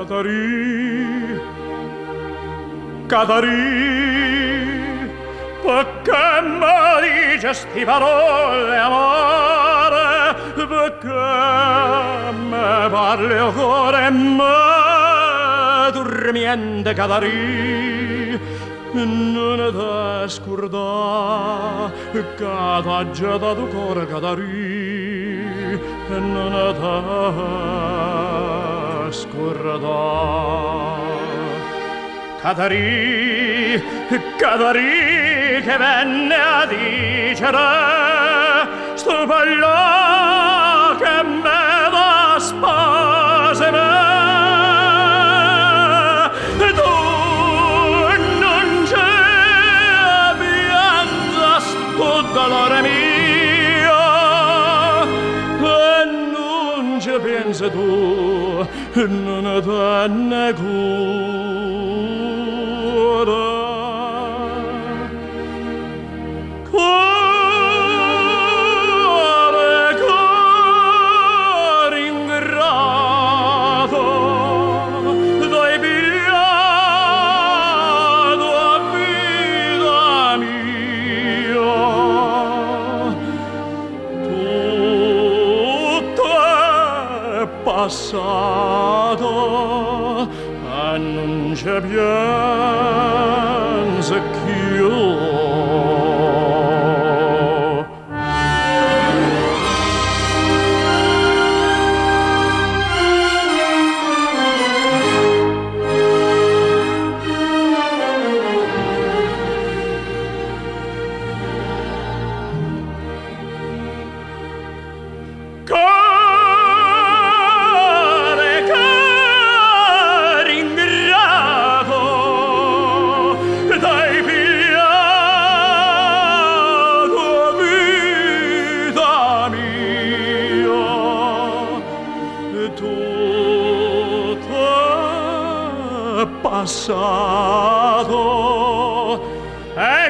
Catarì, Catarì, perché mi dice sti parole amore, perché mi parli o cuore me dormiente Catarì, non ti scordà che t'ha già dato cuore Catarì, non ti scordà. Catarì, Catarì che venne a dicere sto ballò che me da spose me. Tu non c'è pianza sto dolore mio e non ci pensi tu, non te ne passato e non c'è piensa più. Passato e